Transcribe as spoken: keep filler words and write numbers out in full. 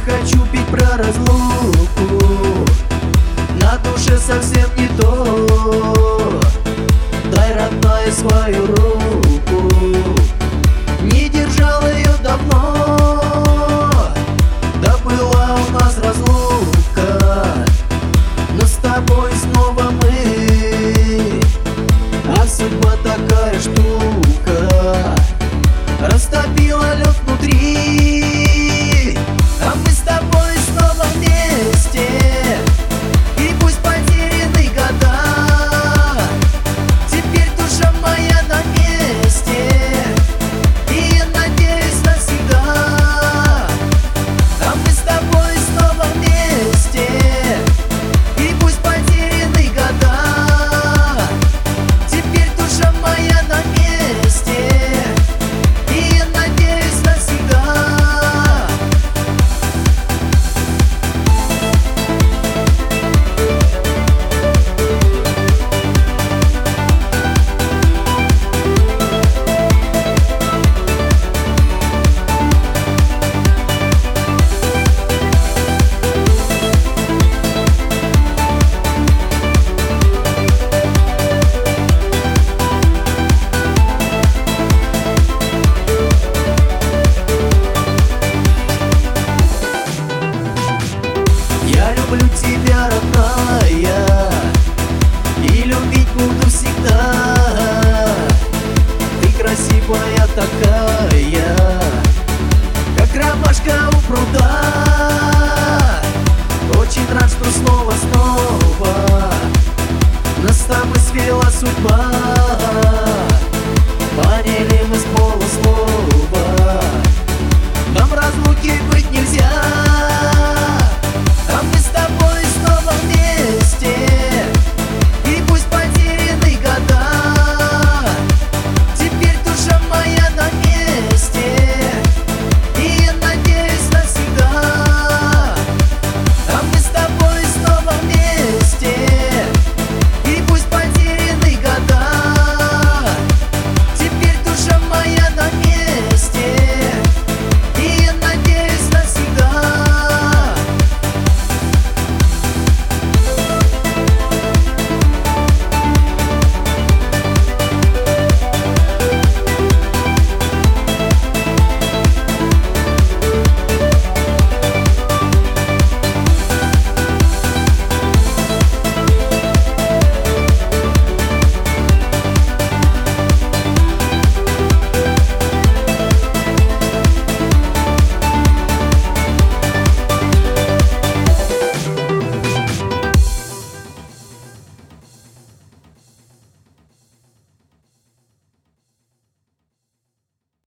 хочу петь про разлуку, на душе совсем не то. Дай, родная, свою руку, не держал ее давно. Да была у нас разлука, но с тобой снова мы. А судьба такая штука, растопила лед внутри. А мы с тобой снова вместе, и пусть потеряны года, теперь душа моя на месте, и я надеюсь навсегда. А мы с тобой снова вместе, и пусть потеряны года, теперь душа моя на месте, и я надеюсь навсегда. Я люблю тебя, родная, и любить буду всегда. Ты красивая такая, как ромашка у пруда. Очень рад, что снова-снова нас с тобой свела судьба. Поняли мы с полуслова, нам разлуки быть